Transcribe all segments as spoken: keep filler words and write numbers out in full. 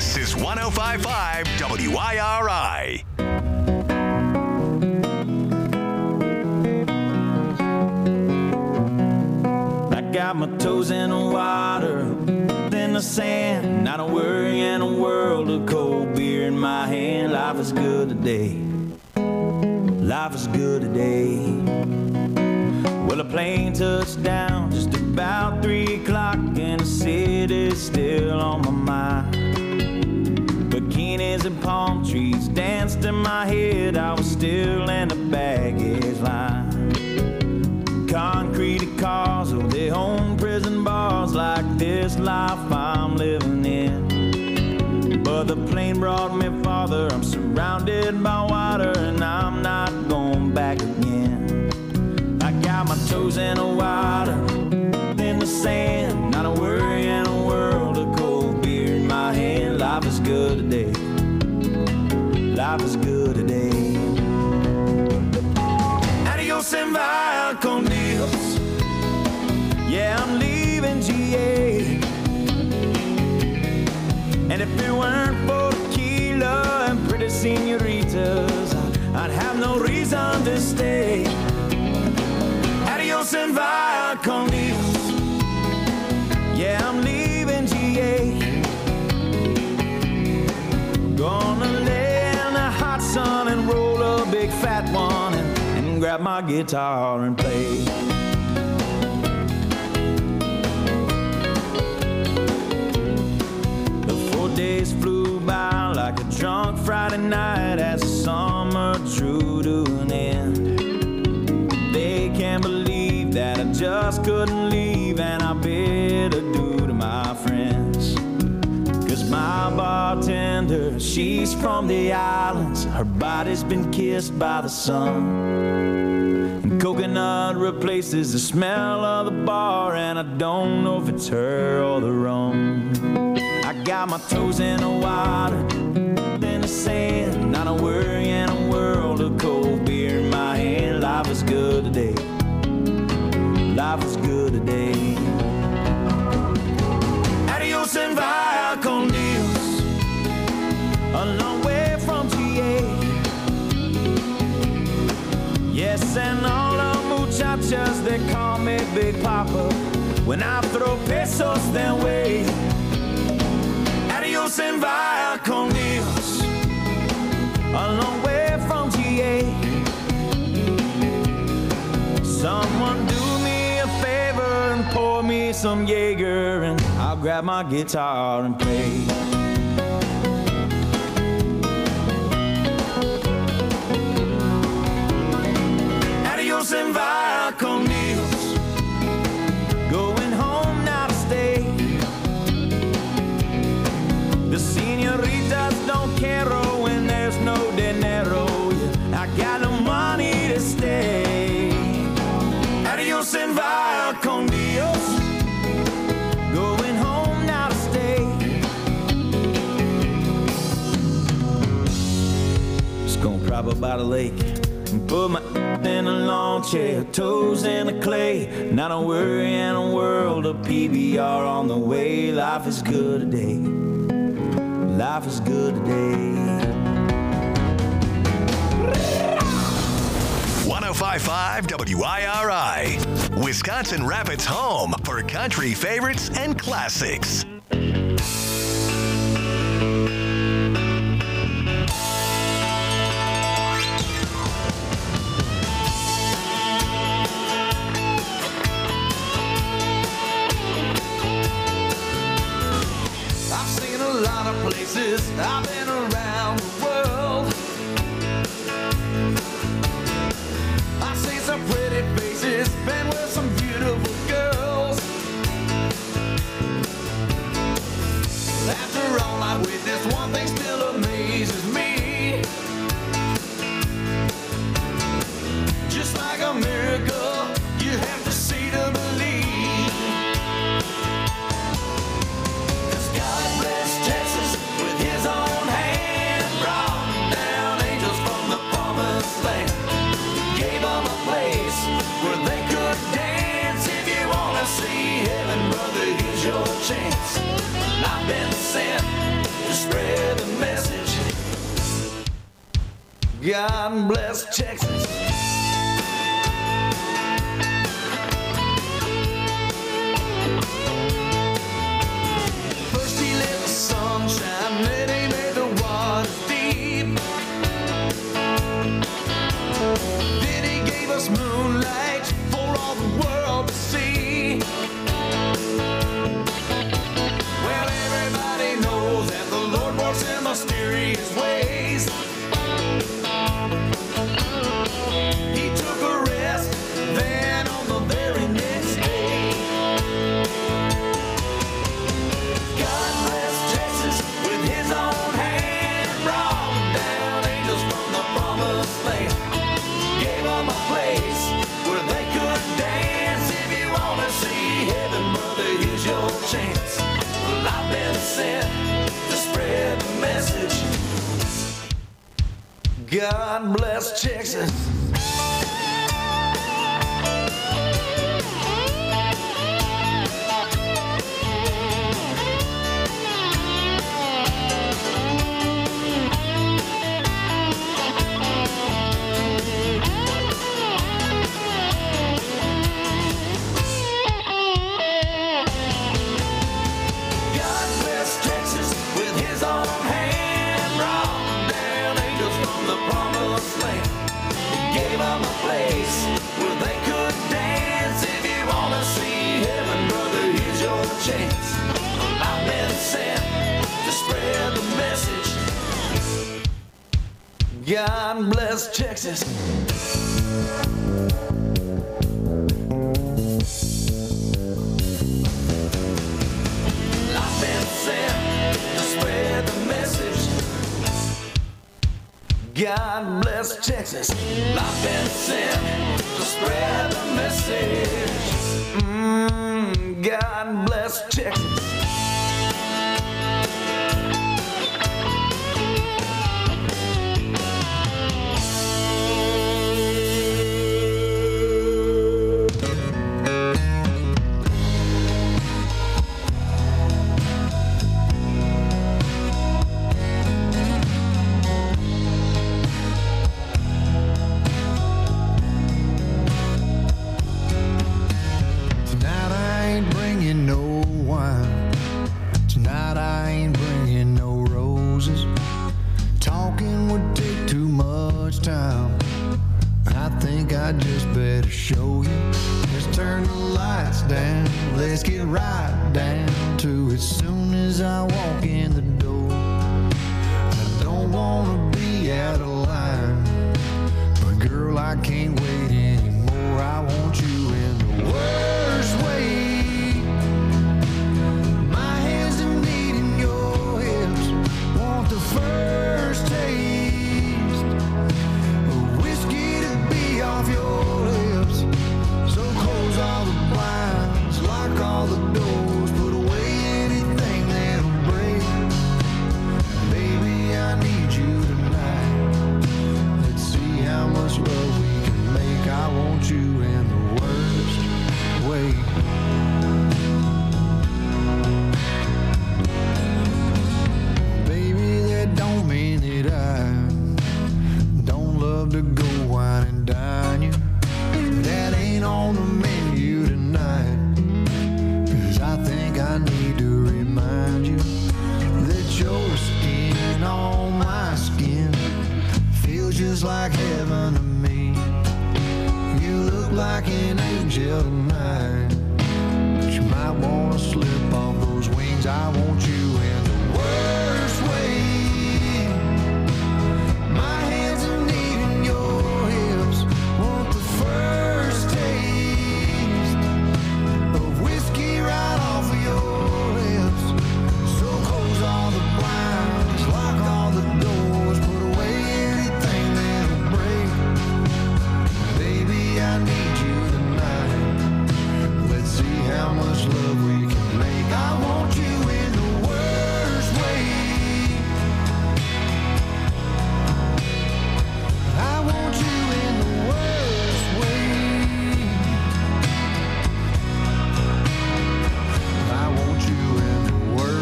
This is one oh five point five W I R I. I got my toes in the water, in the sand, not a worry in a world of cold beer in my hand. Life is good today. Life is good today. Well, a plane touched down just about three o'clock, and the city's still on my mind. Bikinis and palm trees danced in my head. I was still in the baggage line. Concrete cars, oh, they own prison bars like this life I'm living in. But the plane brought me farther. I'm surrounded by water, and I'm not going back again. I got my toes in the water, in the sand, not a worry in a world of cold beer in my hand. Life is good today. Life is good today. Adios and via con Dios. Yeah, I'm leaving G A. And if it weren't for tequila and pretty senoritas, I'd have no reason to stay. Adios and via con Dios. Yeah, I'm leaving G A. Gonna lay in the hot sun and roll a big fat one and, and grab my guitar and play. The four days flew by like a drunk Friday night as the summer drew to an end. They can't believe that I just couldn't leave, and I bid adieu to my friends. Cause my bartender, she's from the islands. Her body's been kissed by the sun, and coconut replaces the smell of the bar, and I don't know if it's her or the rum. I got my toes in the water, in the sand, not a worry in a world of cold beer in my hand. Life is good today. Life is good today. Adios and via con Dios. A long way from G A. Yes, and all the muchachas, they call me Big Papa when I throw pesos their way. Adios and via con Dios. A long way from G A. Someone do me a favor and pour me some Jaeger, and I'll grab my guitar and play. Adios and via con Dios. Going home now to stay. The senoritas don't care when there's no dinero. I got no money to stay. Adios and via con Dios. Going home now to stay. Just gonna prop up by the lake and put my in a lawn chair, toes in the clay. Not a worry in a world of P B R on the way. Life is good today. Life is good today. one oh five point five W I R I, Wisconsin Rapids' home for country favorites and classics. I've seen a lot of places, I've been around the world. I've seen some pretty faces, been with some beautiful girls. After all I witnessed, one thing still amazes me. Just like a miracle, you have to see to believe. God bless Texas with his own hand, brought down angels from the promised land, gave them a place where they could dance. If you want to see heaven, brother, here's your chance. I've been sent to spread God bless Texas. First he let the sun shine, then he made the waters deep. Then he gave us moonlight for all the world to see. Well, everybody knows that the Lord works in mysterious ways. He took a rest, then on the very next day, God bless Texas with his own hand, brought down angels from the promised land, gave them a place where they could dance. If you want to see heaven, brother, here's your chance. Well, I've been sent to spread the message. God bless Texas. I've been sent to spread the message. God bless Texas. I've been sent to spread the message. God bless Texas. I've been sent to spread the message. Mm, God bless Texas.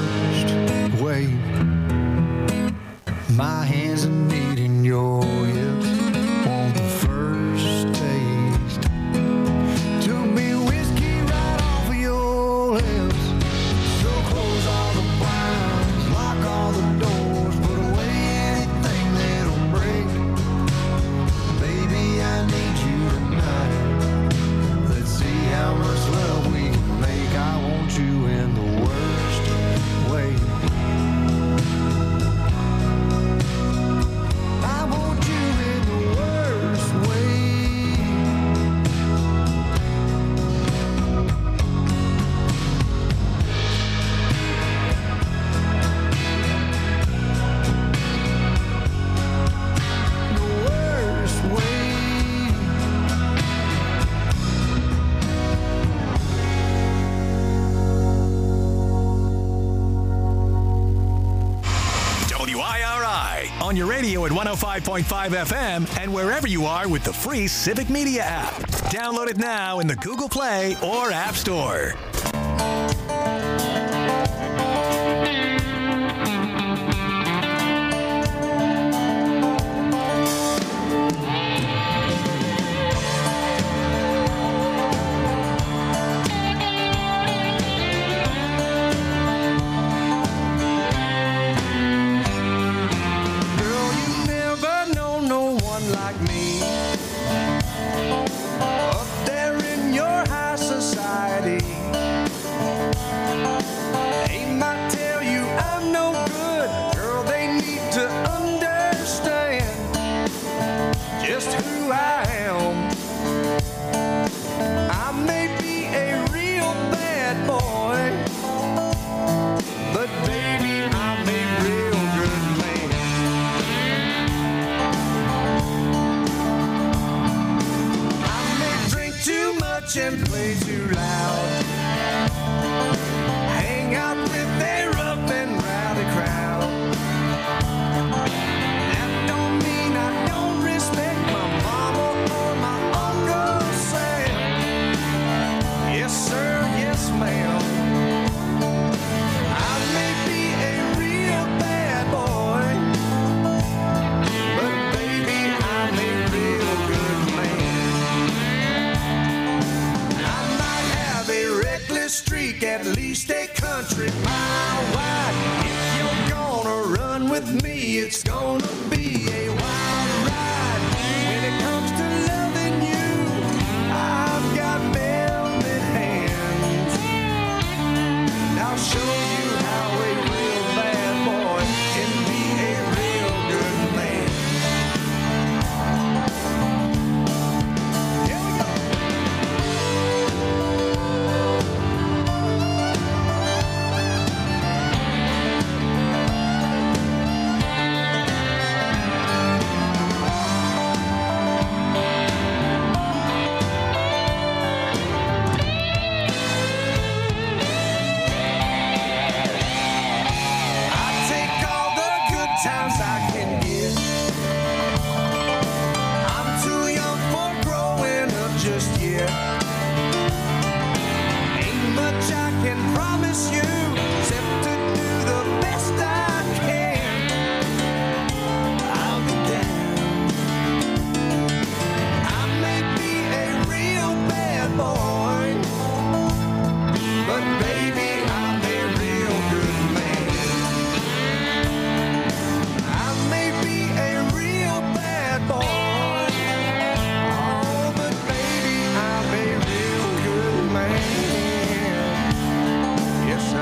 My hands are needing your help. on your radio at one oh five point five F M and wherever you are with the free Civic Media app. Download it now in the Google Play or App Store. And play too loud. Hang out with a rough and rowdy crowd. That don't mean I don't respect my mama or my Uncle Sam. Yes sir, yes ma'am. I may be a real bad boy, but baby I'm a real good man. Streak at least a country mile wide. If you're gonna run with me, it's gonna be a wild ride. When it comes to loving you, I've got velvet hands, and I'll show you how a real bad boy can be a real good man. Here we go. Times I can get. I'm too young for growing up just yet. Ain't much I can promise you except to do the best I can. I'll be down. I may be a real bad boy, but baby I'm a real good man. Boy, oh, but baby, I'm a real good man. Yes, I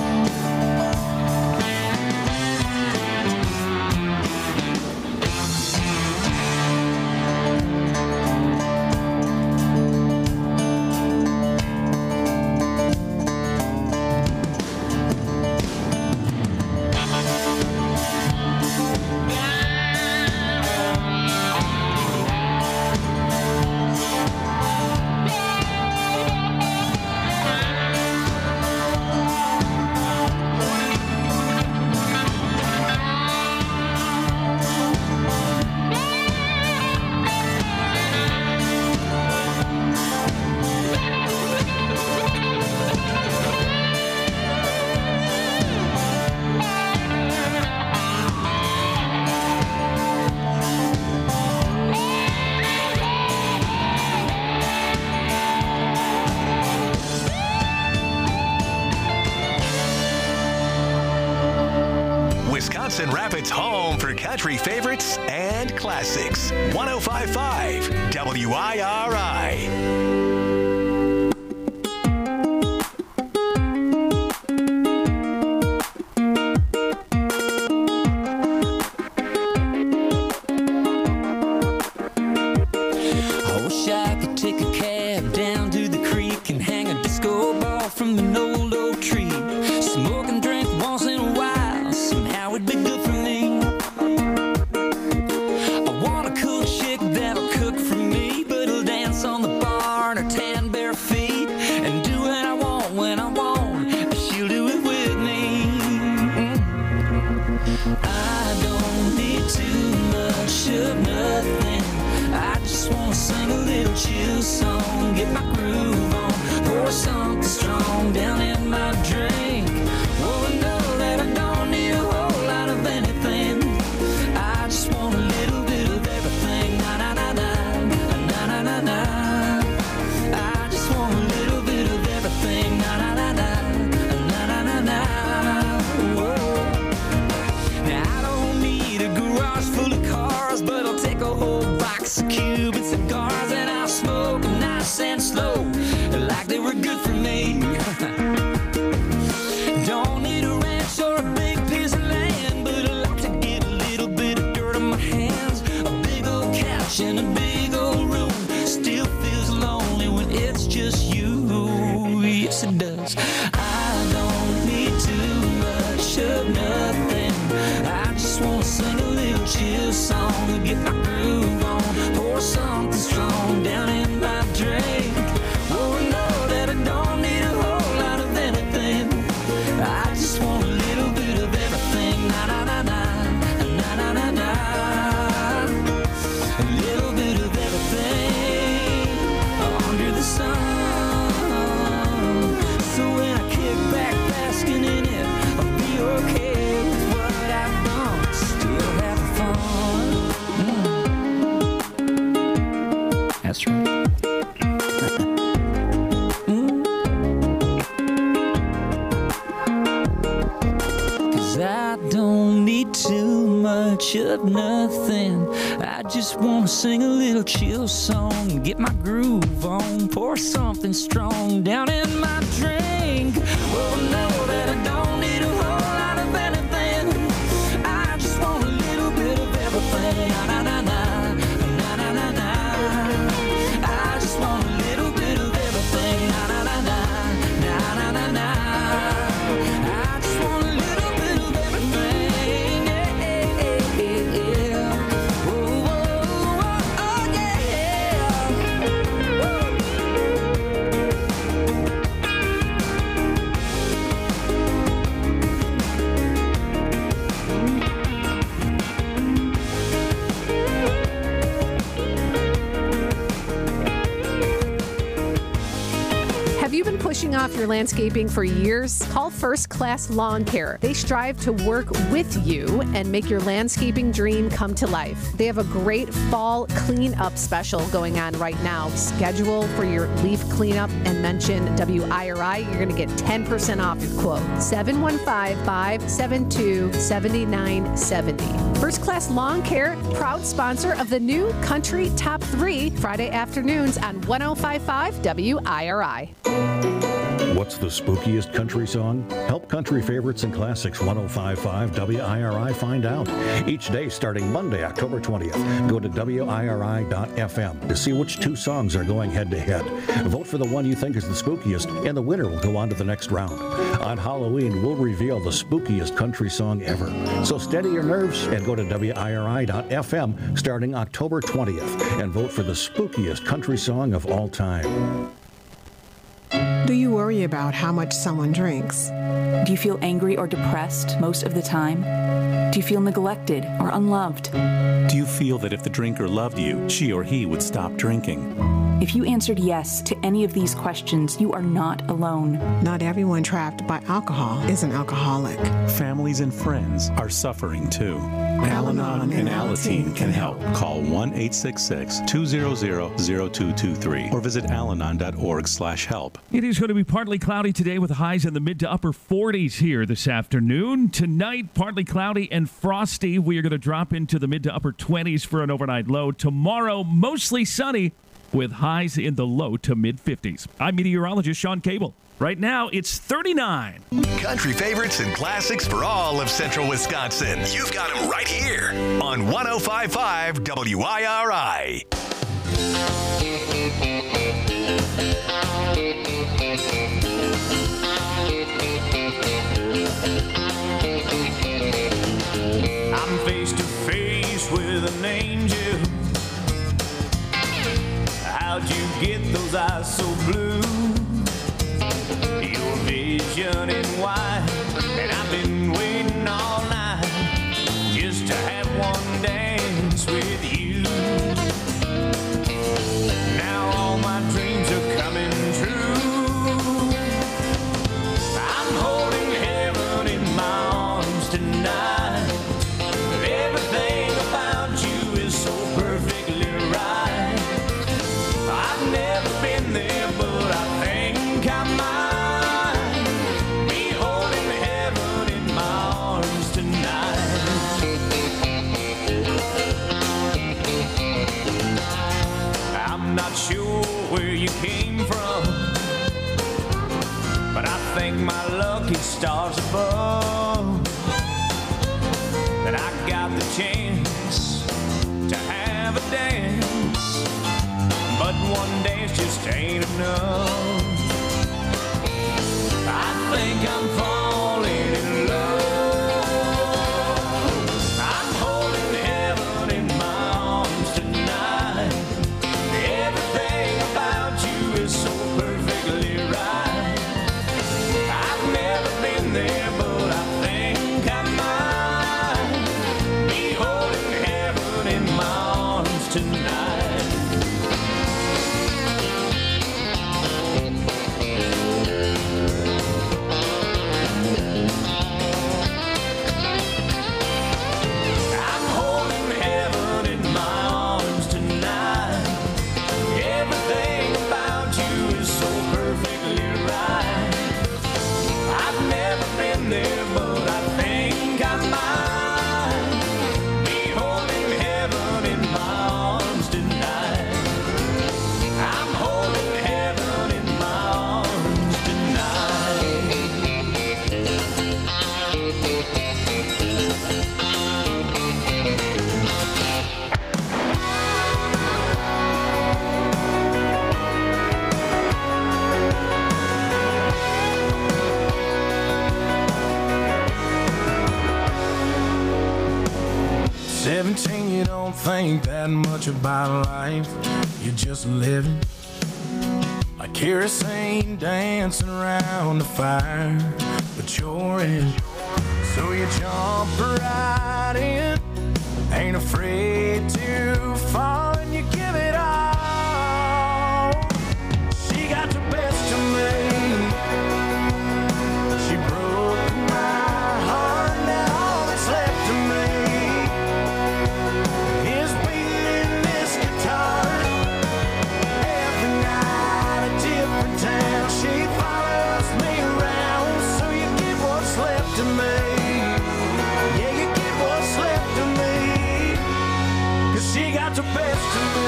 Wisconsin Rapids' home for country favorites and classics. one oh five point five W I R I. I don't need need too much of nothing. I just wanna sing a little chill song, get my groove on, pour something strong down in my drink. Oh, know that I don't need a whole lot of anything. I just want a little bit of everything. Na na na na, na na na na. I just want a little bit of everything. Na na na na, na na na na. Whoa. Now I don't need a garage full of cars, but I'll take a whole box of Cuban cigars and I'll smoke them nice and slow, like they were good for me. Don't need a ranch or a big piece of land, but I like to get a little bit of dirt on my hands. A big old couch in a big old room still feels lonely when it's just you. Yes, it does. I don't need too much of nothing. I just want to sing a little chill song and get my groove on, pour something strong down in my drink. Oh, know that I don't need a whole lot of anything. I just want a little bit of everything. Na na na na, na na na na. A little bit of everything under the sun. So when I kick back basking in it, I'll be okay with what I've done. Still having fun. Mm. That's right. I don't need too much of nothing. I just want to sing a little chill song, get my groove on, pour something strong down in my drink. Well, know that I don't need a whole lot of anything. I just want a little bit of everything. Na na na na, na na na na. I just want a little bit of everything. Na na na na, na na na na. I just want a little bit of everything. Yeah, yeah, yeah, yeah. Oh, oh, oh, oh, yeah. Have you been pushing off your landscaping for years? Call First Class Lawn Care. They strive to work with you and make your landscaping dream come to life. They have a great fall cleanup special going on right now. Schedule for your leaf cleanup and mention W I R I. You're going to get ten percent off your quote. seven one five, five seven two, seven nine seven zero. First Class Lawn Care, proud sponsor of the new Country Top three, Friday afternoons on one oh five point five W I R I. What's the spookiest country song? Help country favorites and classics one oh five point five W I R I find out. Each day starting Monday, October twentieth. Go to W I R I dot F M to see which two songs are going head to head. Vote for the one you think is the spookiest, and the winner will go on to the next round. On Halloween, we'll reveal the spookiest country song ever. So steady your nerves and go to W I R I dot F M starting October twentieth and vote for the spookiest country song of all time. Do you worry about how much someone drinks? Do you feel angry or depressed most of the time? Do you feel neglected or unloved? Do you feel that if the drinker loved you, she or he would stop drinking? If you answered yes to any of these questions, you are not alone. Not everyone trapped by alcohol is an alcoholic. Families and friends are suffering too. Al-Anon and Alateen can help. Call one eight six six, two hundred, zero two two three or visit alanon dot org slash help. It is going to be partly cloudy today with highs in the mid to upper forties here this afternoon. Tonight, partly cloudy and frosty. We are going to drop into the mid to upper twenties for an overnight low. Tomorrow, mostly sunny with highs in the low to mid fifties. I'm meteorologist Sean Cable. Right now, it's thirty-nine. Country favorites and classics for all of central Wisconsin. You've got them right here on one oh five point five W I R I. I'm face to face with an angel. How'd you get those eyes so blue? Your vision in white, and I've been waiting all night just to have one tonight. Everything about you is so perfectly right. I've never been there, but I think I might be holding heaven in my arms tonight. I'm not sure where you came from, but I thank my lucky stars above that I got the chance to have a dance. But one dance just ain't enough. I think I'm falling in love. I'm holding heaven in my arms tonight. Everything about you is so perfectly right. I've never been there, but I think I might be holding heaven in my arms tonight. I'm holding heaven in my arms tonight. Everything about you is so perfectly right. I've never been there, but I think I might be holding heaven in my arms tonight. I'm holding heaven in my arms tonight. Seventeen, you don't think that much about life. You're just living like kerosene dancing around the fire, but you're in. So you jump right in, ain't afraid to fall, and you give it all. She got the best of me. She broke my heart, now all that's left of me is beating in this guitar. Every night a different town. She follows me around, so you get what's left of me. Yeah, you get what's left of me, 'cause she got the best of me.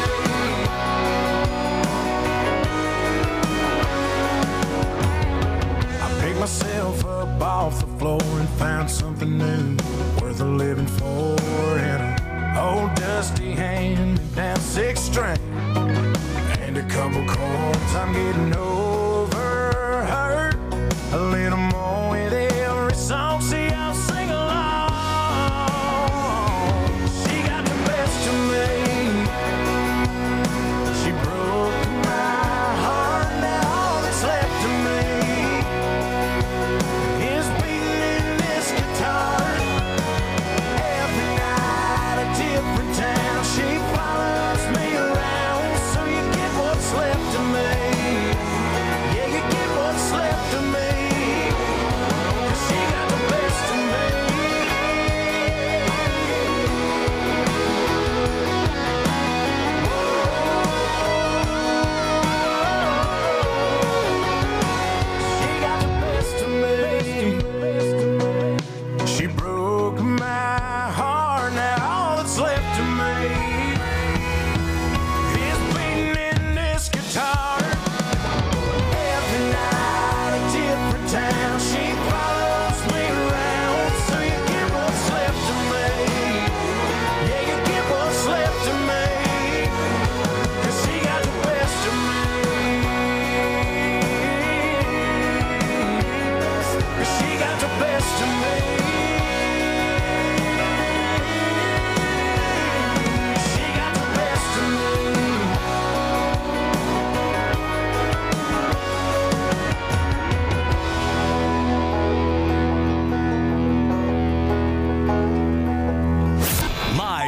I picked myself up off the floor and found something new worth a living for. And a old dusty hand-me-down six string and a couple chords. I'm getting over her a little more with every song. See, I'll sing along. She got the best of me. She broke my heart, now all that's left of me is beating in this guitar. Every night a different town. She follows me around, so you get what's left of me.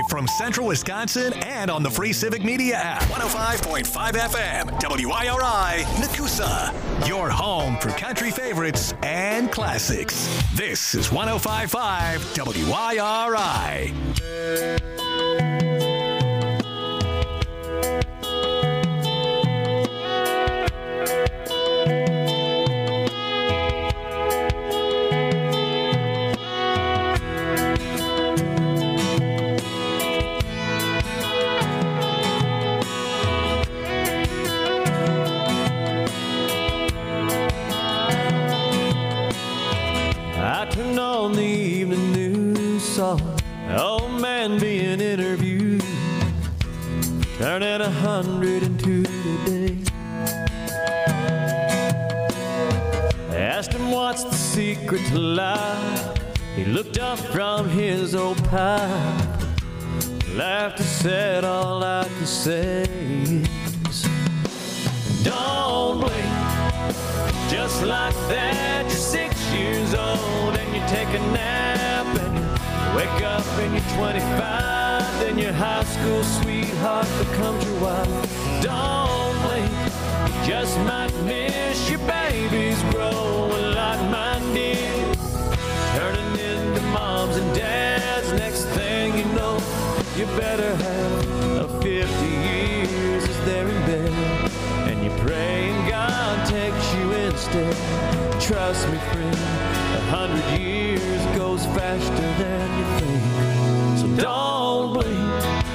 from Central Wisconsin and on the free Civic Media app. one oh five point five F M, W I R I, Nakusa. Your home for country favorites and classics. This is one oh five point five W I R I. Turned on the evening news, saw an old man being interviewed, turning a hundred and two today. They asked him what's the secret to life. He looked up from his old pipe, laughed and said, all I can say is, don't blink. Just like that, you're six years old and you take a nap and you wake up and you're twenty-five, then your high school sweetheart becomes your wife. Don't blink, you just might miss your babies growing like mine did, turning into moms and dads. Next thing you know, you better have a fifty years as they're in bed, and you pray and God takes you instead. Trust me, friend, a hundred years goes faster than you think, so don't blink.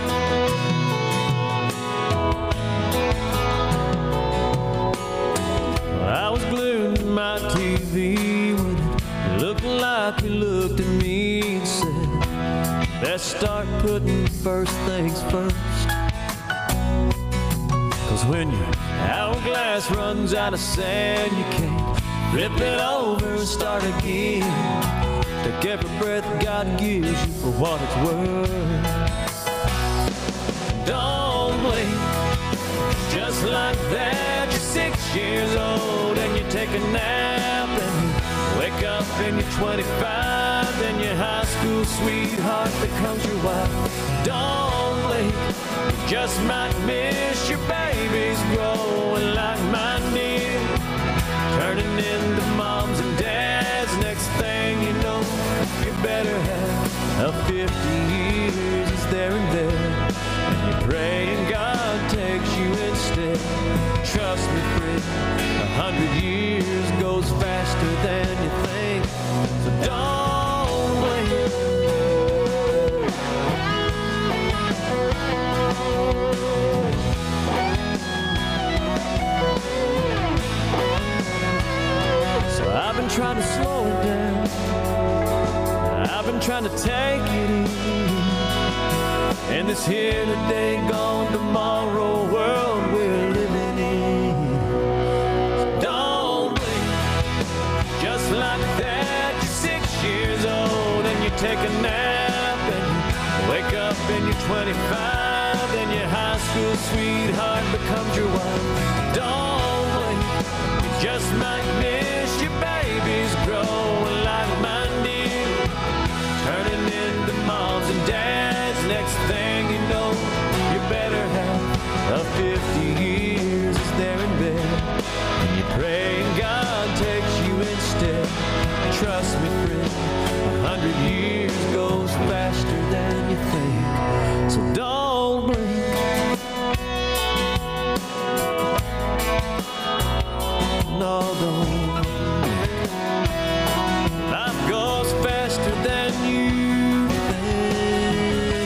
I was glued to my T V when it looked like you looked at me and said, let's start putting first things first. Cause when your hourglass runs out of sand, you can't rip it over and start again. Take every breath God gives you for what it's worth. Don't blink, just like that, you're six years old and you take a nap and you wake up and you're twenty-five, then your high school sweetheart becomes your wife. Don't blink, you just might miss your babies growing like mine did, turning into moms and dads. Next thing you know, you better have a fifty years as they're in bed, and you pray and God takes you instead. Trust me, friend, a hundred years goes faster than you think, so don't blink. So I've been trying to slow it down, I've been trying to take it easy, in this here today, gone tomorrow world we're living in. So don't blink, just like that, you're six years old and you take a nap and you wake up and you're twenty-five, then your high school sweetheart becomes your wife. Don't blink, you just might miss your babies growing like mine did, turning into moms and dads. Next thing you know, you better have a fifty years as they're in bed, and you pray and God takes you instead. Trust me, friend, a hundred years goes faster than you think, so don't blink. No, don't blink. Life goes faster than you think.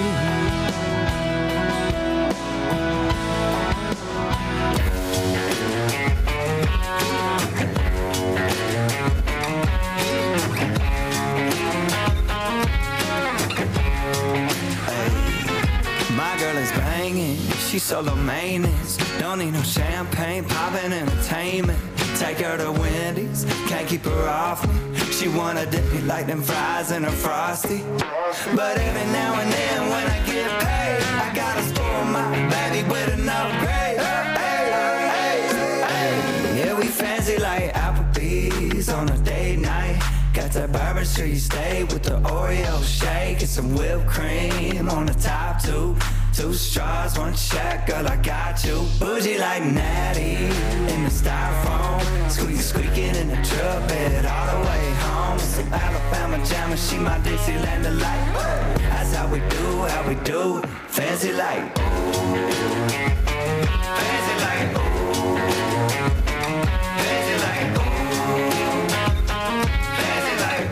My girl is banging, she's solo maintenance. Don't need no champagne, poppin' entertainment. Take her to Wendy's, can't keep her off me. She wanna dip me like them fries in a Frosty. But every now and then when I get paid, I gotta spoil my baby with an upgrade. Hey, hey, hey. Yeah, we fancy like Applebee's on a date night. Got that bourbon bourbon, sure you stay with the Oreo shake and some whipped cream on the top two. Two straws, one check, girl, I got you. Bougie like Natty in the styrofoam. Squeak, squeaking in the truck bed all the way home. Some Alabama jammer, she my Dixieland delight. That's how we do, how we do. Fancy like, fancy like, fancy like, fancy like.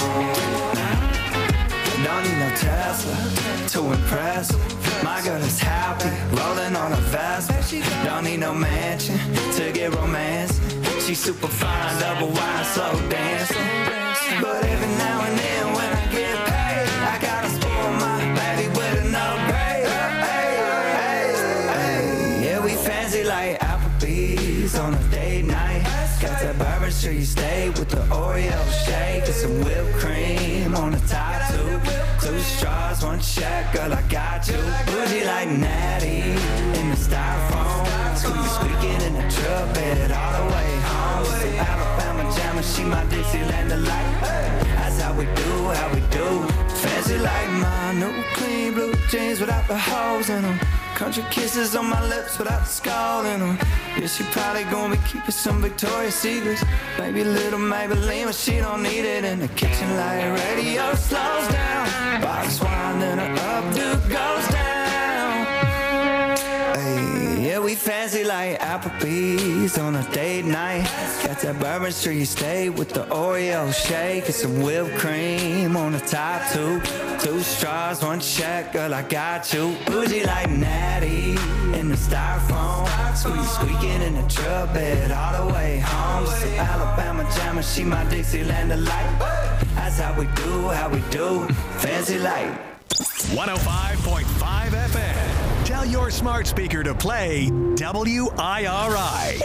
Don't need no Tesla to impress her. My girl is happy, rolling on a Vespa. Don't need no mansion to get romance. She's super fine, double wine, slow dancing. But every now and then when I get paid, I gotta spoil my baby with an upgrade. Hey, hey, hey. Yeah, we fancy like Applebee's on a date night. Got that bourbon, sure you stay with the Oreo shake and some whipped cream on the top two. Two straws, one check, girl, I got you. Bougie like Natty in the styrofoam. Squeak, squeaking in the truck bed all the way home. Some Alabama jammer, she my Dixieland delight. That's how we do, how we do. Fancy like my new clean blue jeans without the holes in them. Country kisses on my lips without the skull in them. Yeah, she probably gonna be keeping some Victoria's Secrets. Maybe a little Maybelline, but she don't need it. In the kitchen light radio slows down. Box wine, then her updo goes down. Hey, yeah, we fancy like Applebee's on a date night. Got that bourbon, sure you stay with the Oreo shake and some whipped cream on the top two. Two straws, one check, girl, I got you. Bougie like Natty in the styrofoam. Squeak, squeaking in the truck bed all the way home. Some Alabama jammer, she my Dixieland delight. That's how we do, how we do. Fancy like one oh five point five F M. Tell your smart speaker to play W I R I.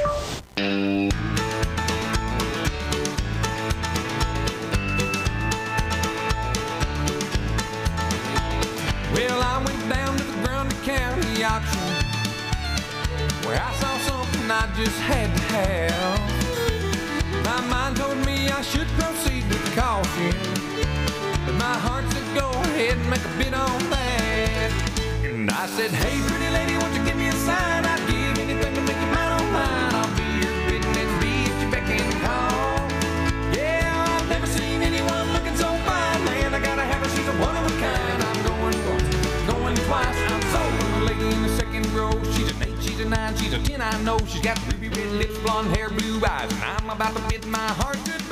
Well, I went down to the Grundy County auction where I saw something I just had to have. My mind told me I should proceed with caution, but my heart said go ahead and make a bid on that. And I said, hey, pretty lady, won't you give me a sign? I'd give anything to make you mine on mine. I'll be your bidding and be at your beck and call. Yeah, I've never seen anyone looking so fine. Man, I gotta have her, she's a one of a kind. I'm going once, going twice. I'm sold on the lady in the second row. She's an eight, she's a nine, she's a ten, I know. She's got ruby red lips, blonde hair, blue eyes, and I'm about to bid my heart goodbye.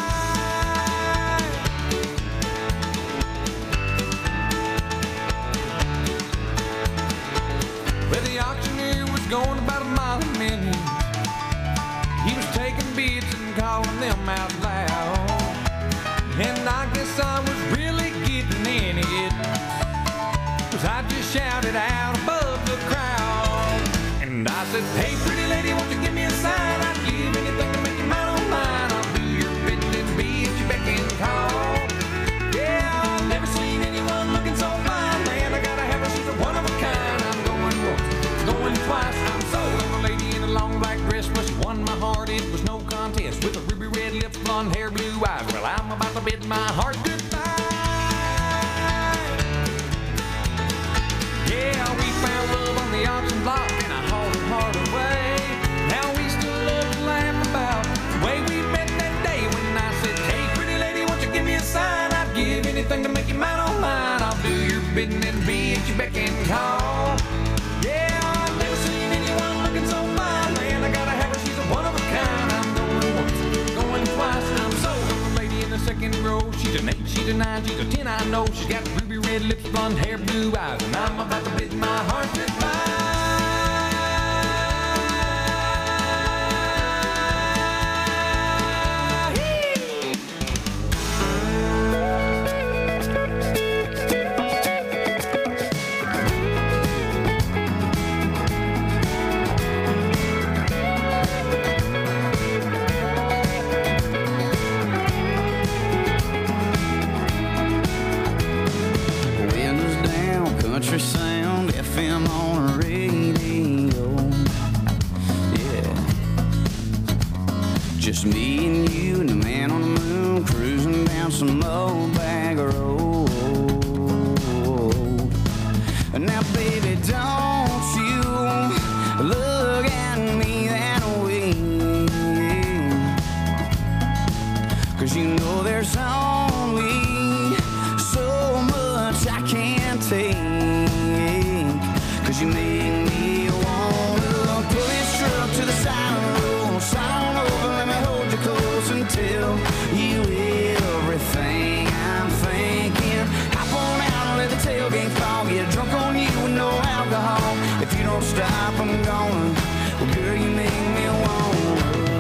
Well, the auctioneer was going about a mile a minute. He was taking bids and calling them out loud. And I guess I was really getting in it, 'cause I just shouted out above the crowd. And I said, hey, pretty lady, won't you give me a sign? I'd give anything to make you mine on mine. I'll do your bidding and be at your beck and call. Yeah, I've never seen anyone looking so fine. Man, I gotta have her, she's a one of a kind. I'm going once, going twice. I'm sold on the lady in a long black dress. Well, she won my heart, it was no contest. With a ruby red lips, blonde hair, blue eyes. Well, I'm about to bid my heart goodbye. Yeah, we found love on the auction block and I hauled her heart away. Now we still love to laugh about the way we met that day when I said, hey, pretty lady, won't you give me a sign? I'd give anything to make you mine on mine. I'll do your bidding and be at your beck and call. Yeah, I've never seen anyone looking so fine. Man, I gotta have her, she's a one of a kind. I'm going once, going twice. I'm sold on the lady in the second row. She's an eight, she's a nine, she's a ten, I know. She's got ruby red lips, blonde hair, blue eyes, and I'm about to bid my heart goodbye. Country sound, F M on a radio. Yeah. Just me and you and the man on the moon cruising down some Now, baby, don't you look at me that way, 'cause you know there's only so much I can take, 'cause you make me wanna pull this truck to the side of the road, slide on over, let me hold you close and tell you everything I'm thinking. Hop on out and let the tailgate fall, get drunk on you with no alcohol. If you don't stop, I'm gonna, well, girl, you make me wanna.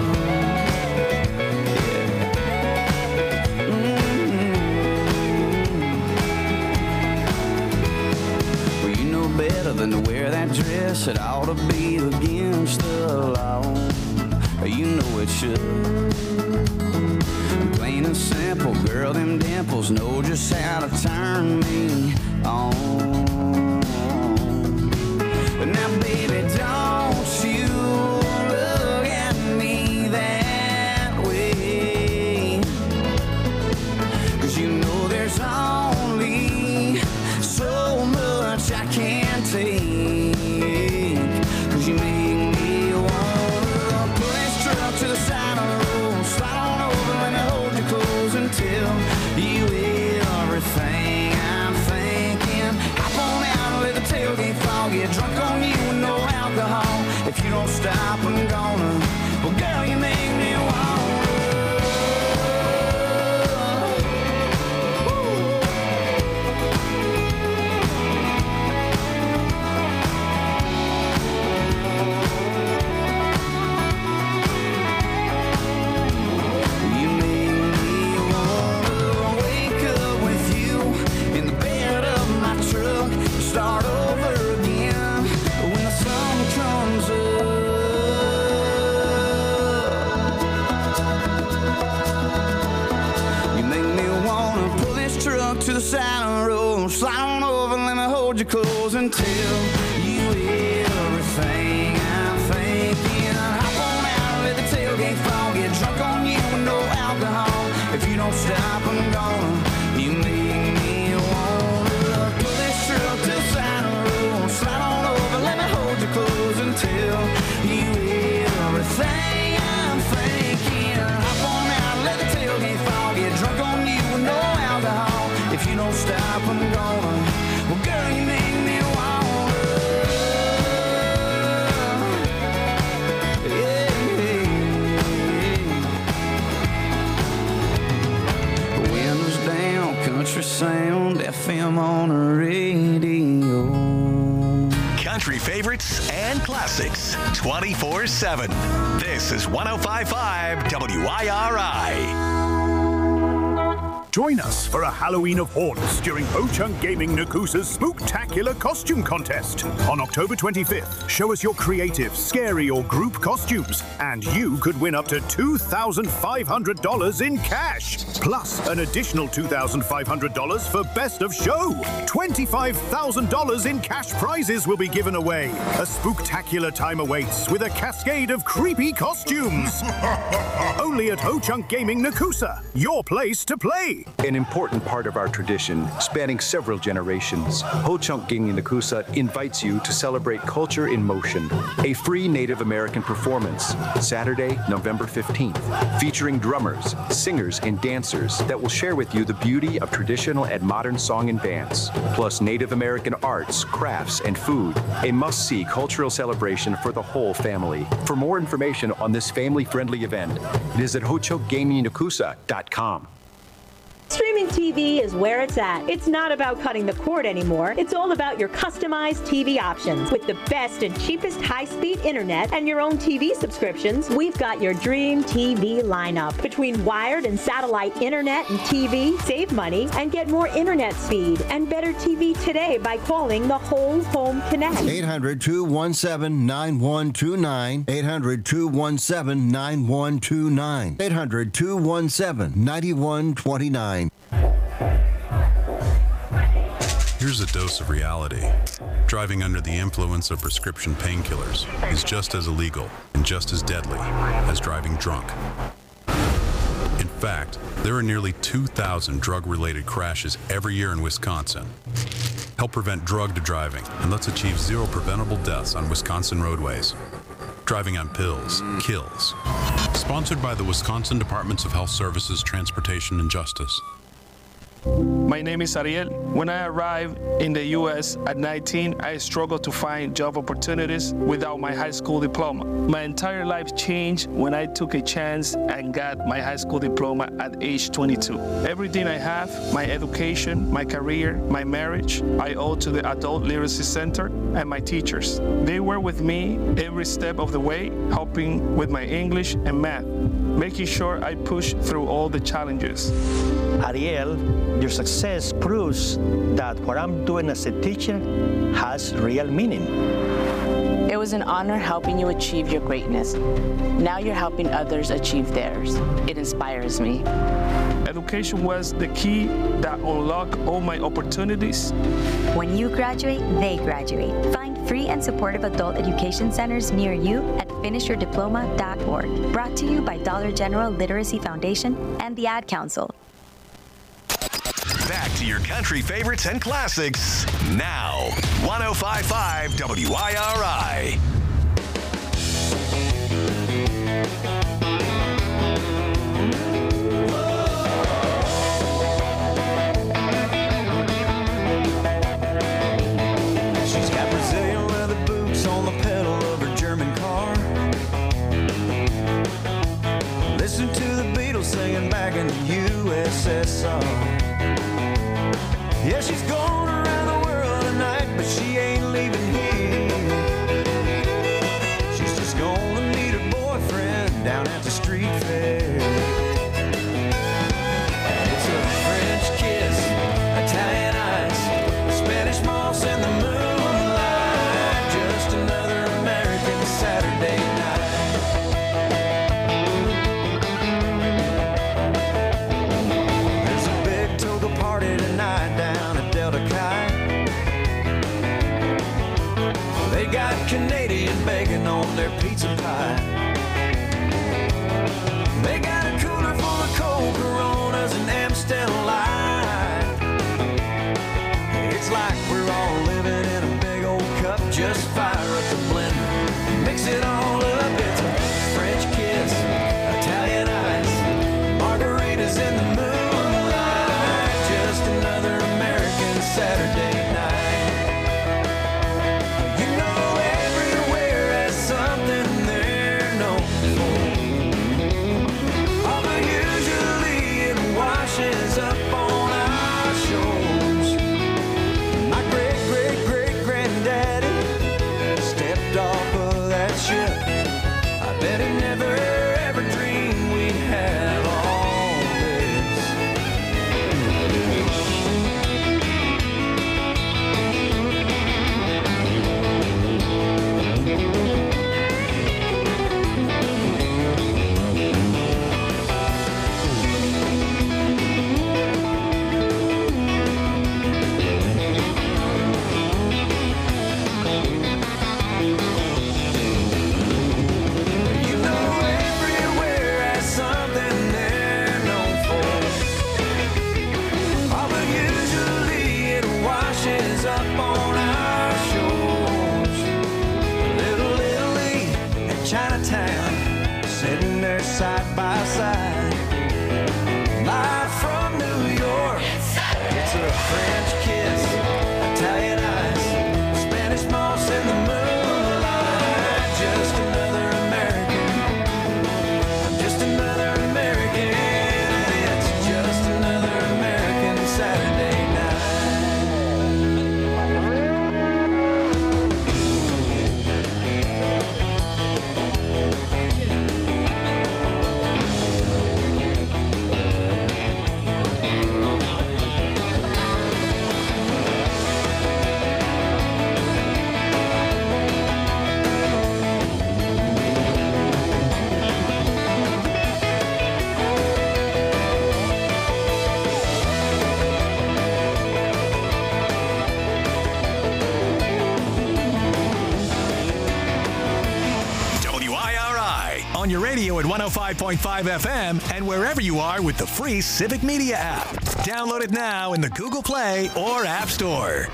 Better than to wear that dress, it ought to be against the law. You know it should. Plain and simple, girl, them dimples know just how to turn me on. Now, baby, don't you look at me that way, 'cause you know there's only so much I can't take, 'cause you make me wanna pull this truck to the side of the road, slide on over, let me hold you close and tell you everything I'm thinking. Hop on out and let the tailgate fall, get drunk on you with no alcohol. If you don't stop, I'm gonna, well, girl, you make me wanna. Start over again when the sun comes up. You make me wanna pull this truck to the side of the road, slide on over, let me hold you close and tell you everything I'm thinking. Hop on out, let the tailgate fall, get drunk on you with no alcohol. If you don't stop, I'm gonna. You make me wanna pull this truck to the side of the road, slide on over, let me hold you close and tell you everything I'm thinking. Hop on out, let the tailgate fall, get drunk on you with no alcohol. If you don't stop, I'm gonna, well, girl, you make me wanna. Yeah. Windows down, country sound, F M on the radio. Country favorites and classics twenty-four seven. This is one oh five point five W I R I. Join us for a Halloween of Haunts during Ho-Chunk Gaming Nakusa's Spooktacular Costume Contest. On October twenty-fifth, show us your creative, scary, or group costumes, and you could win up to two thousand five hundred dollars in cash. Plus, an additional two thousand five hundred dollars for Best of Show. twenty-five thousand dollars in cash prizes will be given away. A spooktacular time awaits with a cascade of creepy costumes. Only at Ho-Chunk Gaming Nakusa, your place to play. An important part of our tradition, spanning several generations, Ho-Chunk Gaming Nakusa invites you to celebrate Culture in Motion, a free Native American performance, Saturday, November fifteenth, featuring drummers, singers, and dancers that will share with you the beauty of traditional and modern song and dance, plus Native American arts, crafts, and food, a must-see cultural celebration for the whole family. For more information on this family-friendly event, visit Ho Chunk Gaming Nakusa dot com. Streaming T V is where it's at. It's not about cutting the cord anymore. It's all about your customized T V options. With the best and cheapest high-speed internet and your own T V subscriptions, we've got your dream T V lineup. Between wired and satellite internet and T V, save money and get more internet speed and better T V today by calling the Whole Home Connect. eight hundred, two one seven, nine one two nine. eight hundred, two one seven, nine one two nine. eight hundred, two one seven, nine one two nine. Here's a dose of reality. Driving under the influence of prescription painkillers is just as illegal and just as deadly as driving drunk. In fact, there are nearly two thousand drug-related crashes every year in Wisconsin. help prevent drug driving, and let's achieve zero preventable deaths on Wisconsin roadways. Driving on pills kills. Sponsored by the Wisconsin Departments of Health Services, Transportation, and Justice. My name is Ariel. When I arrived in the U S at nineteen, I struggled to find job opportunities without my high school diploma. My entire life changed when I took a chance and got my high school diploma at age twenty-two. Everything I have, my education, my career, my marriage, I owe to the Adult Literacy Center and my teachers. They were with me every step of the way, helping with my English and math, making sure I push through all the challenges. Ariel, your success proves that what I'm doing as a teacher has real meaning. It was an honor helping you achieve your greatness. Now you're helping others achieve theirs. It inspires me. Education was the key that unlocked all my opportunities. When you graduate, they graduate. Find free and supportive adult education centers near you at finish your diploma dot org. Brought to you by Dollar General Literacy Foundation and the Ad Council. Back to your country favorites and classics now. one oh five point five W I R I. She's got Brazilian leather boots on the pedal of her German car. Listen to the Beatles singing back in the U S S R. Yeah, she's going around the world tonight, but she ain't leaving here. She's just gonna meet her boyfriend down at the street fair. It's a French kiss, Italian ice, Spanish moss in the moonlight, just another American Saturday night. There's a big toga party tonight down at Delta Chi. They got Canadian bacon on their pizza pie. They got a cooler full of cold Coronas and Amstel Light. It's like we're all living in a big old cup. Just fire up the blender, mix it all up. It's a French kiss, Italian ice, margaritas in the moonlight, just another American Saturday night. You know everywhere has something they're known for. Although usually it washes up on our shores. My great, great, great granddaddy stepped off of that ship. I bet he never ever dreamed we'd have all this. You know everywhere has something they're known for. Although usually it washes up on our shores. Little Italy and Chinatown sitting there side by side. Live from New York, it's a French kiss, Italian ice, Spanish moss in the moonlight, just another American, just another American, it's just another American Saturday night. W I R I on your radio at one oh five point five F M and wherever you are with the free Civic Media app. Download it now in the Google Play or App Store.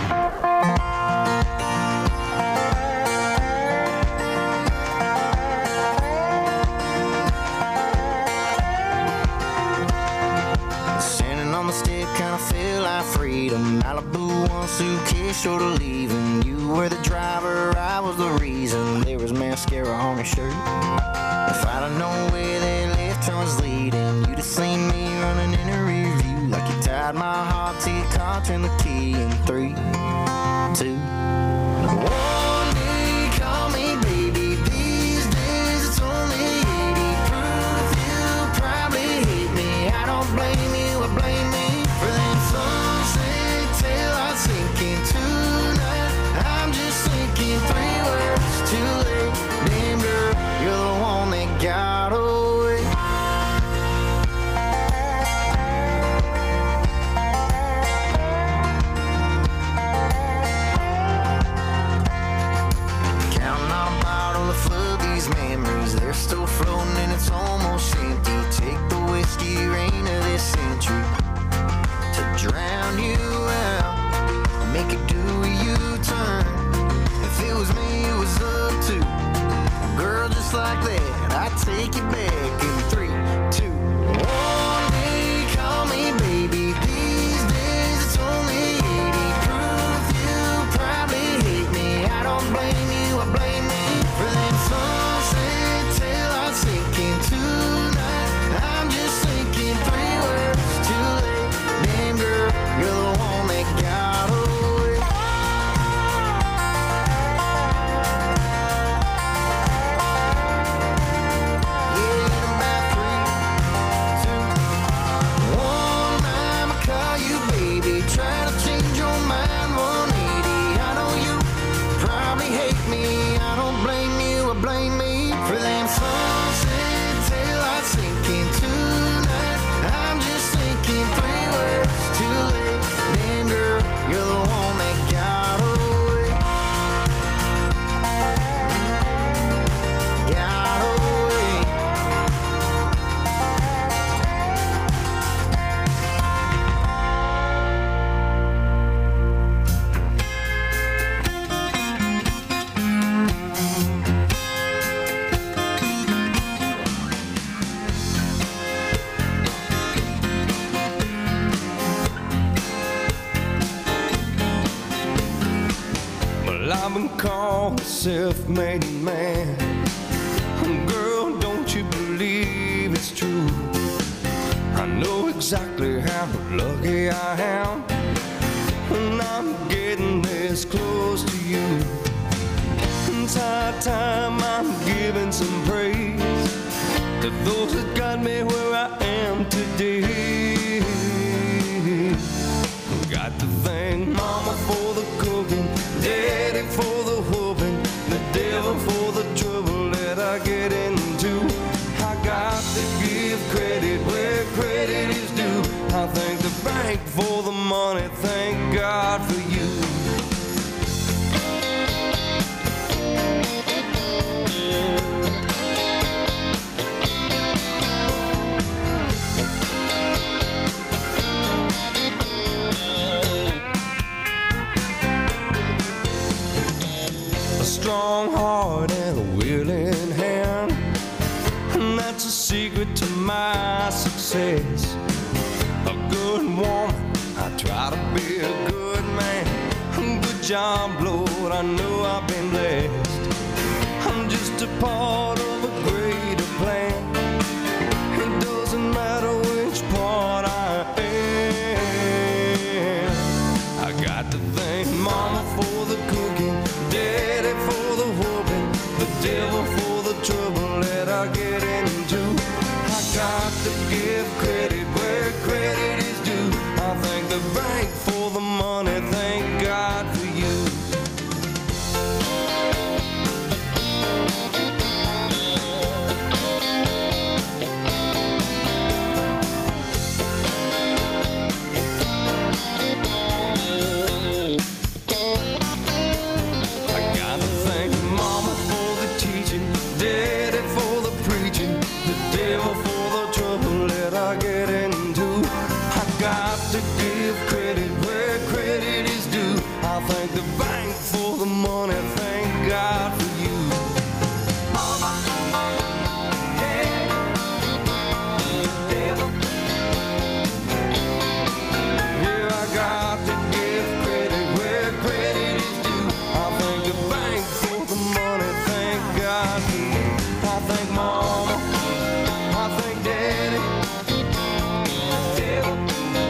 Standing on the step, kinda feel like freedom. Malibu, one suitcase short of leaving. You were the driver, I was the reason. There was mascara on your shirt. If I'd have known where that left turn was leading, you'd have seen me running in a rear view. Like you tied my heart to your car, turn the key in three, two, one. Day, call me baby. These days it's only eighty proof. You probably hate me. I don't blame you, I blame me for them sunset till I sink in tonight. I'm just thinking three words too late. Damn girl, you're the one that got away. Counting on a bottle to flood these memories. They're still floating and it's almost empty. Take the whiskey rain of this century to drown you out, make it do a U-turn. If it was me, it was up to a girl just like that. I'd take you back in three, two, one. Day, call me baby. These days it's only eighty proof. You probably hate me. I don't blame you, I blame me for them sunset till I sink in tonight. I'm just thinking three words too late. Damn girl, you're the one that got away. Yeah, in about three, two, one. I'ma call you baby. Try to change your mind one eighty. I know you probably hate me. I don't blame you, I blame me for them sunset till I sink in tonight. I'm just thinking three words too late. Damn girl, you're the one that got away. Got away. Well, I've been called a self-made man. Girl, don't you believe it's true? I know exactly how lucky I am when I'm getting this close to you. It's high time I'm giving some praise to those that got me where I am today. Got to thank Mama for the cooking, Daddy for the whooping, the devil for the trouble that I get into. I got to give credit where credit is due. I thank the bank for the money, thank God for you. A strong heart and a willing hand, and that's a secret to my success. A good woman, I try to be a good man. Good job, Lord, I know I've been blessed. I'm just a part of a greater plan. It doesn't matter which part I am. I got to thank Mama for the cooking, Daddy for the whooping, the devil for the trouble that I get into. I got to give credit where credit is due. I thank the bank for the money, thank God for you. thank the bank for the money, thank God for you. Mama, yeah, devil. Yeah, I got to give credit where credit is due. I thank the bank for the money, thank God for you. I thank Mama, I thank Daddy, devil.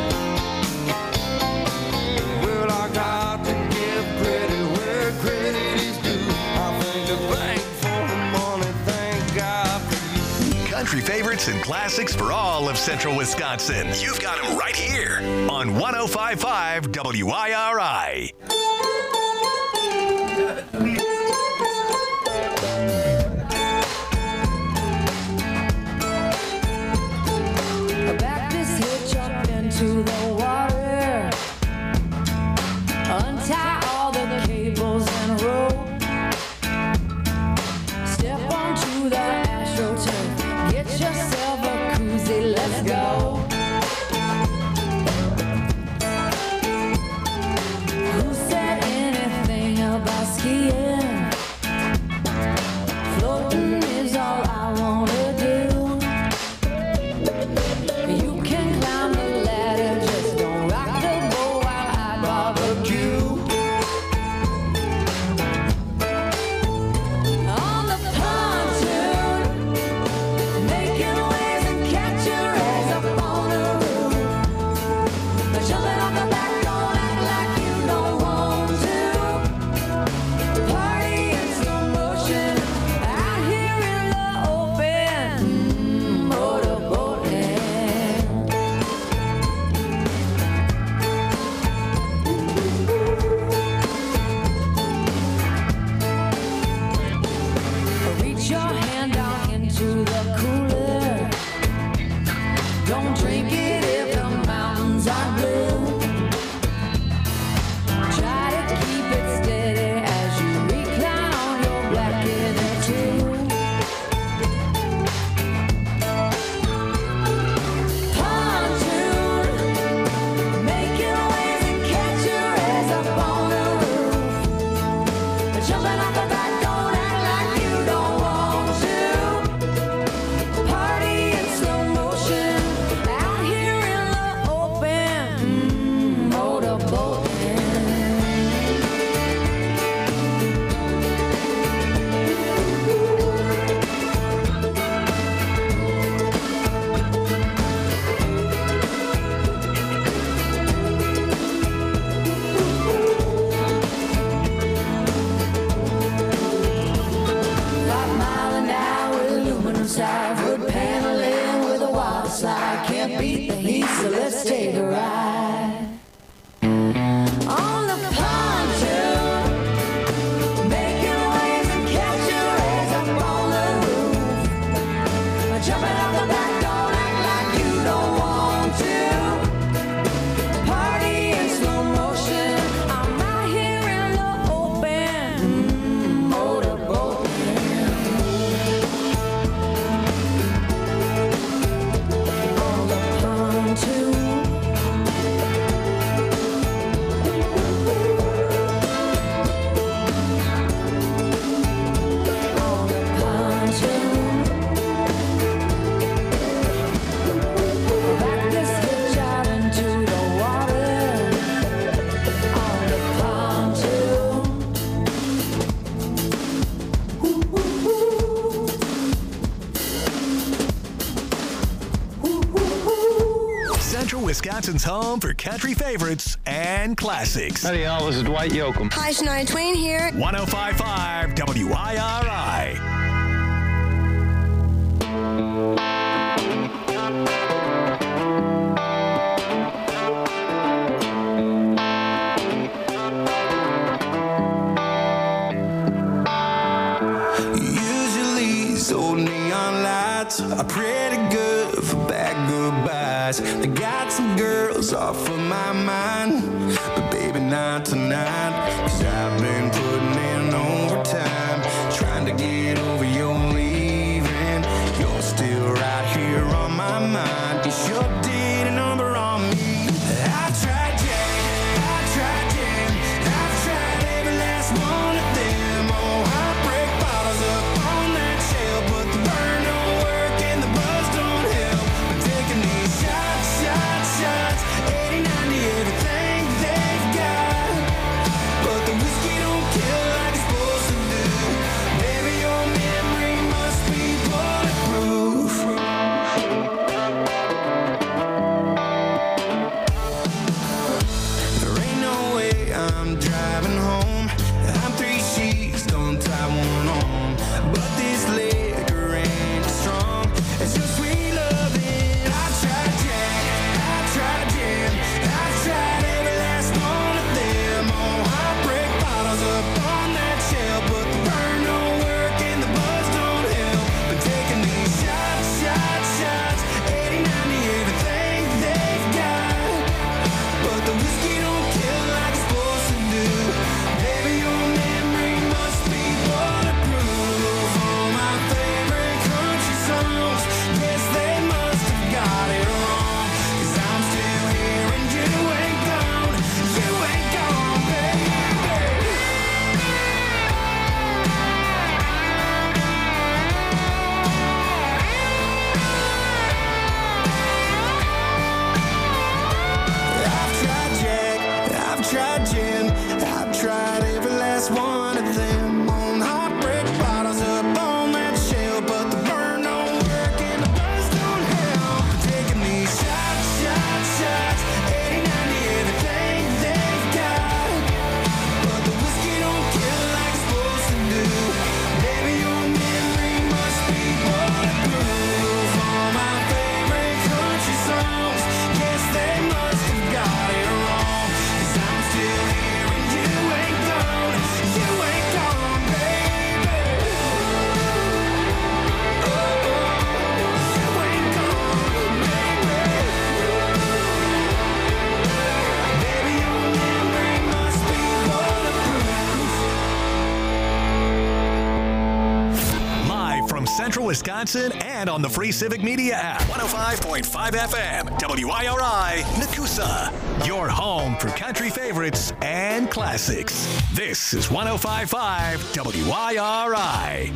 Well, I got to give credit where credit is due. I thank the bank for the money, thank God for you. Country favorites and classics for all of Central Wisconsin. You've got them right here on one oh five point five W I R I. Back this hitch up into the water. Untie all the cables and rope. Step onto the AstroTurf. Get yourself a koozie, let's go. Who said anything about skiing? Floating is all I wanna do. You can climb the ladder, just don't rock the boat while I barbecue. On the pontoon, making waves and catching rays up on the roof. Jumping off the back, don't act like you don't want to. Party in slow motion, out here in the open. Motorboating. Reach your hand down into the cooler. Don't drink it if the mountains are blue. Try to keep it steady as you recline on your black inner tube. Pontoon, making waves and catching rays up on the roof. Jumping off the back, don't act like you don't want to. Party in slow motion, out here in the open. Motorboating. Five mile an hour aluminum side, wood paneling with a wild slide. Can't beat the heat, so let's take a ride. On the pontoon, making waves and catching rays up on the roof. Jumping off the back, don't act like you don't want to. Party in slow motion, I'm out here in the open. Motorboating. On the pontoon. On the pontoon. Back this hitch out into the water. On the pontoon. Central Wisconsin's home for country favorites and classics. Howdy, y'all. This is Dwight Yoakam. Hi, Shania Twain here. one oh five point five W I R I. Usually these old neon lights are pretty good for bad goodbyes. They got some girls off of my mind, but baby not tonight. Cause I've been putting in overtime, trying to get over your leaving. You're still right here on my mind. You sure did a number on me. I've tried, yeah, I've tried, yeah, I've tried. driving home. I'm three sheets, don't tie one on. But this liquor ain't as strong as your sweet loving. I've tried Jack, I've tried Jim, I've tried every last one of them. Oh, heartbreak bottles up on that shelf, but the burn don't work and the buzz don't help. But taking these shots, shots, shots, eighty, ninety, everything they've got. But the whiskey don't kill like it's supposed to do. Baby, your memory must be bulletproof. All my favorite country songs, yes, they must have got it wrong. 'Cause I'm still here and you ain't gone, you ain't gone, baby. I've tried Jack, I've tried Jim, I've tried every last one of them. On heartbreak bottles up on that shelf, but the burn don't work and the buzz don't help. Taking these shots, shots, shots, eighty, ninety, everything they've got. But the whiskey don't kill like it's supposed to do. Baby, your memory must be bulletproof. All my favorite country songs, yes, they must have got it wrong. 'Cause I'm still here and you ain't gone, you ain't gone, baby. Oh, you ain't gone, baby. Baby, your memory must be bulletproof. Live from Central Wisconsin and on the Free Civic Media app. one oh five point five F M, W I R I, Nakusa. Your home for country favorites and classics. This is one oh five point five W I R I.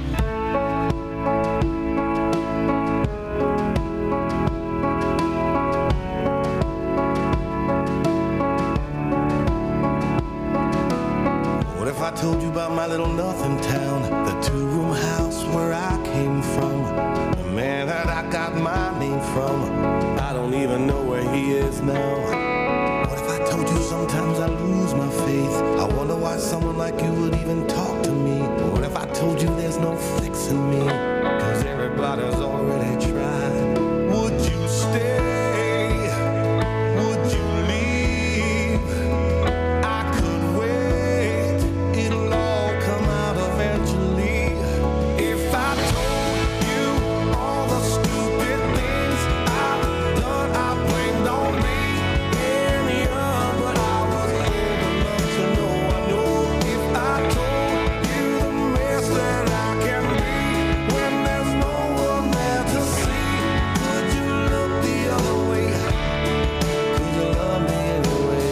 What if I told you about my little nothing town, the two-room house where I came from, the man that I got my name from? I don't even know where he is now. What if I told you sometimes I lose my faith? I wonder why someone like you would even talk to me. What if I told you there's no fixing me, 'cause everybody's already tried? Would you stay? Would you leave? I could wait, it'll all come out eventually. If I told you all the stupid things I've done, I blamed on me. And young, but I was old enough to know I know. If I told you the mess that I can be when there's no one there to see, could you look the other way? Could you love me anyway?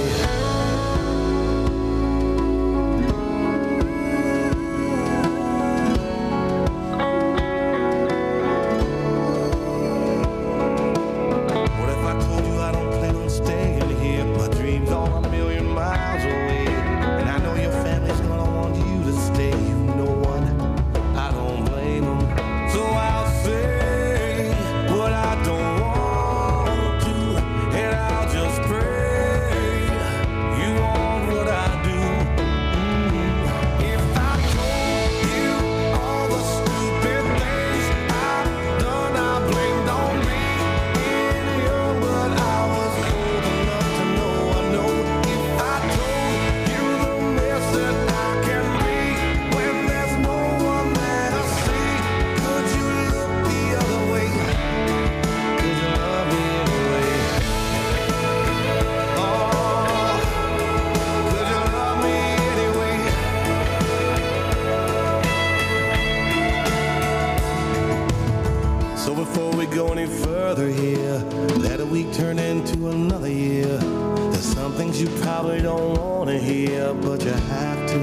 What if I told you I don't plan on staying here? My dreams are a million miles away, and I know your family's gonna want you to stay. You know what? I don't blame them. So I'll say what I don't want to, and I'll just pray you want what I do. If I told you all the stupid things I've done, I blamed on me. And young, but I was old enough to know I know. If I told you the mess that I can be when there's no one there to see, could you look the other way? Could you love me anyway? Oh, could you love me anyway? So before we go any further here, let a week turn into another year. There's some things you probably don't want to hear, but you have to